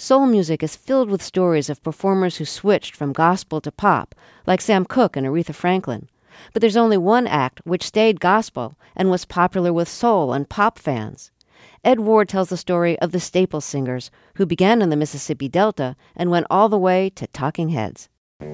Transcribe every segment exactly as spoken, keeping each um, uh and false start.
Soul music is filled with stories of performers who switched from gospel to pop, like Sam Cooke and Aretha Franklin. But there's only one act which stayed gospel and was popular with soul and pop fans. Ed Ward tells the story of the Staples Singers, who began in the Mississippi Delta and went all the way to Talking Heads.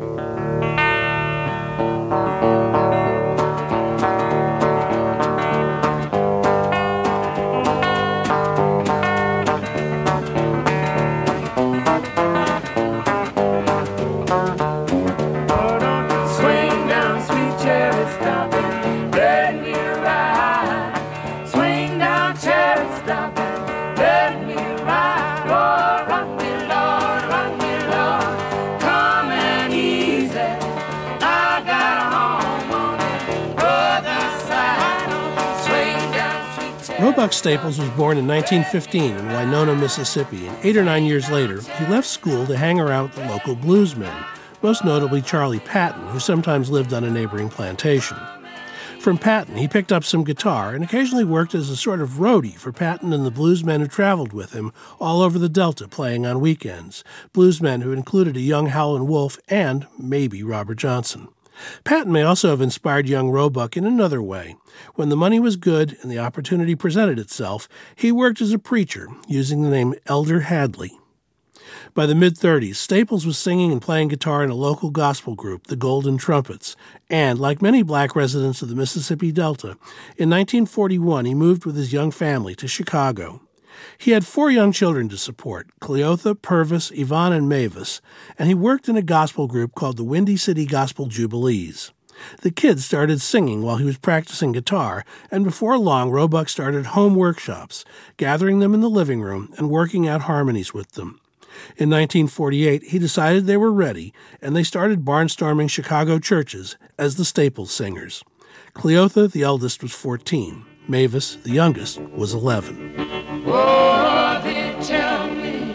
Roebuck Staples was born in nineteen fifteen in Winona, Mississippi, and eight or nine years later, he left school to hang around with the local bluesmen, most notably Charlie Patton, who sometimes lived on a neighboring plantation. From Patton, he picked up some guitar and occasionally worked as a sort of roadie for Patton and the bluesmen who traveled with him all over the Delta playing on weekends, bluesmen who included a young Howlin' Wolf and, maybe, Robert Johnson. Patton may also have inspired young Roebuck in another way. When the money was good and the opportunity presented itself, he worked as a preacher, using the name Elder Hadley. By the mid-thirties, Staples was singing and playing guitar in a local gospel group, the Golden Trumpets, and, like many black residents of the Mississippi Delta, in nineteen forty-one he moved with his young family to Chicago. He had four young children to support, Cleotha, Purvis, Yvonne, and Mavis, and he worked in a gospel group called the Windy City Gospel Jubilees. The kids started singing while he was practicing guitar, and before long Roebuck started home workshops, gathering them in the living room and working out harmonies with them. In nineteen forty-eight, he decided they were ready, and they started barnstorming Chicago churches as the Staples Singers. Cleotha, the eldest, was fourteen. Mavis, the youngest, was eleven. Oh, they tell me,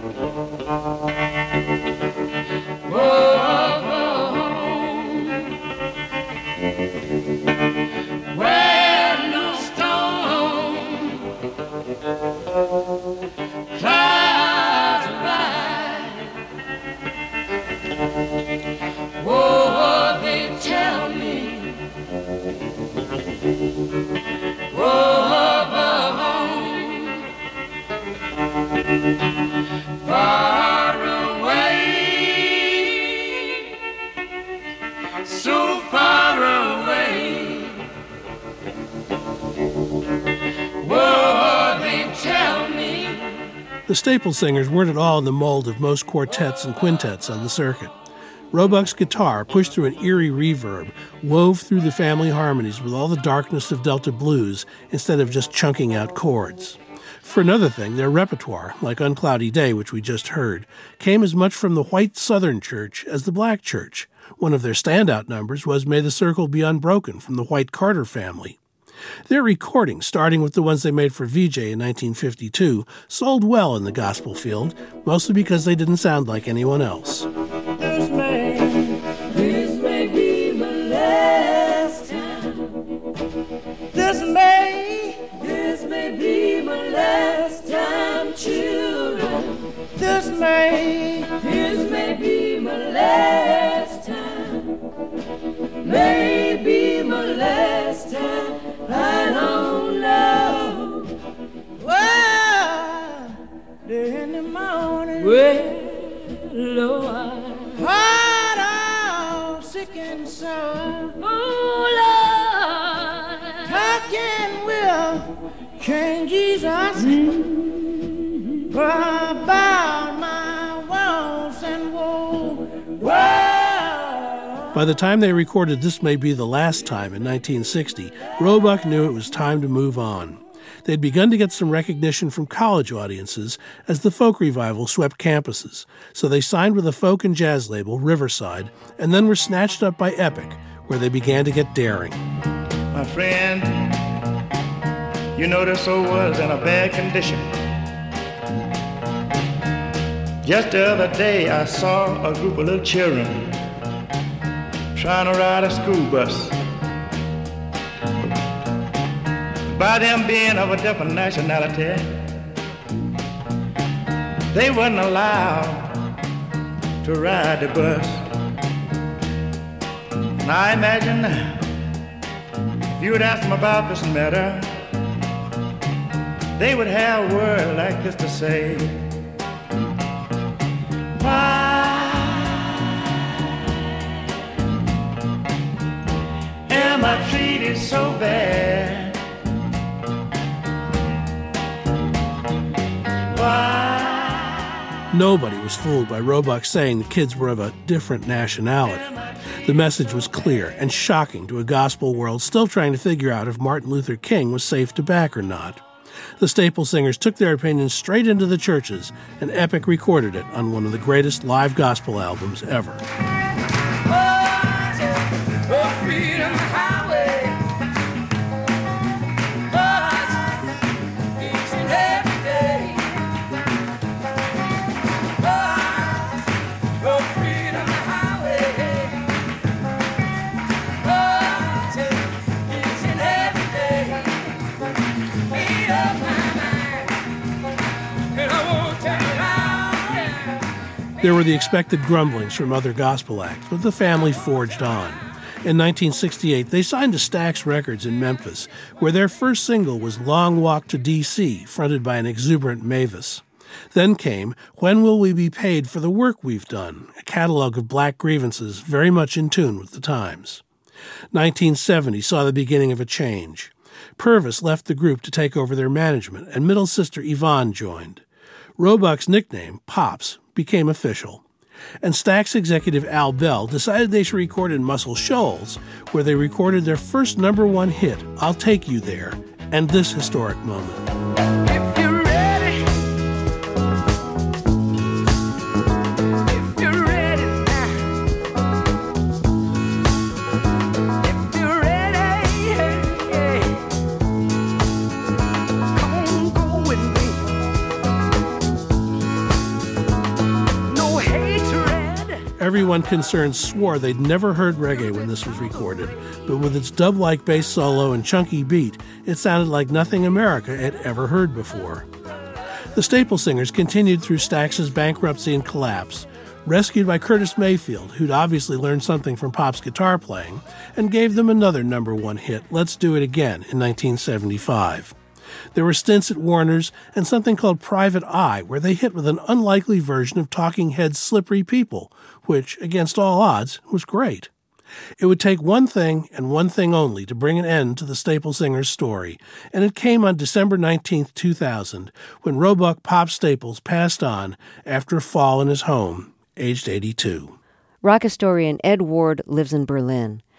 oh, home, where no storm clouds ride. Oh, they tell me, oh, far away, so far away. Whoa, they tell me. The Staples Singers weren't at all in the mold of most quartets and quintets on the circuit. Roebuck's guitar, pushed through an eerie reverb, wove through the family harmonies with all the darkness of Delta blues instead of just chunking out chords. For another thing, their repertoire, like Uncloudy Day, which we just heard, came as much from the white Southern church as the black church. One of their standout numbers was May the Circle Be Unbroken from the White Carter family. Their recordings, starting with the ones they made for V J in nineteen fifty-two, sold well in the gospel field, mostly because they didn't sound like anyone else. This may, this may be my last time. This may, this may be my last time, children. This may, this may be my last time. May be my last time. I don't know. Well, in the morning, well, Lord, heart all sick and sour. Oh, Lord, how can we, can Jesus, mm-hmm, about my woes and woe? Well, by the time they recorded This May Be the Last Time in nineteen sixty, Roebuck knew it was time to move on. They'd begun to get some recognition from college audiences as the folk revival swept campuses, so they signed with a folk and jazz label, Riverside, and then were snatched up by Epic, where they began to get daring. My friend, you know this old world's in a bad condition. Just the other day I saw a group of little children trying to ride a school bus. By them being of a different nationality, they weren't allowed to ride the bus. Now I imagine if you would ask them about this matter, they would have a word like this to say. Why am I treated so bad? Why? Nobody was fooled by Roebuck saying the kids were of a different nationality. The message was clear and shocking to a gospel world still trying to figure out if Martin Luther King was safe to back or not. The Staple Singers took their opinions straight into the churches, and Epic recorded it on one of the greatest live gospel albums ever. There were the expected grumblings from other gospel acts, but the family forged on. In nineteen sixty-eight, they signed to Stax Records in Memphis, where their first single was Long Walk to D C, fronted by an exuberant Mavis. Then came When Will We Be Paid for the Work We've Done, a catalog of black grievances very much in tune with the times. nineteen seventy saw the beginning of a change. Purvis left the group to take over their management, and middle sister Yvonne joined. Roebuck's nickname, Pops, became official. And Stax executive Al Bell decided they should record in Muscle Shoals, where they recorded their first number one hit, I'll Take You There, and this historic moment. If you're ready, if you're ready now, if you're ready, hey, hey, come on, go with me. No hatred. Everyone concerned swore they'd never heard reggae when this was recorded, but with its dub-like bass solo and chunky beat, it sounded like nothing America had ever heard before. The Staple Singers continued through Stax's bankruptcy and collapse, rescued by Curtis Mayfield, who'd obviously learned something from Pop's guitar playing, and gave them another number one hit, Let's Do It Again, in nineteen seventy-five. There were stints at Warner's and something called Private Eye, where they hit with an unlikely version of Talking Heads' Slippery People, which, against all odds, was great. It would take one thing and one thing only to bring an end to the Staple Singers' story, and it came on December nineteenth, two thousand, when Roebuck Pop Staples passed on after a fall in his home, aged eighty-two. Rock historian Ed Ward lives in Berlin.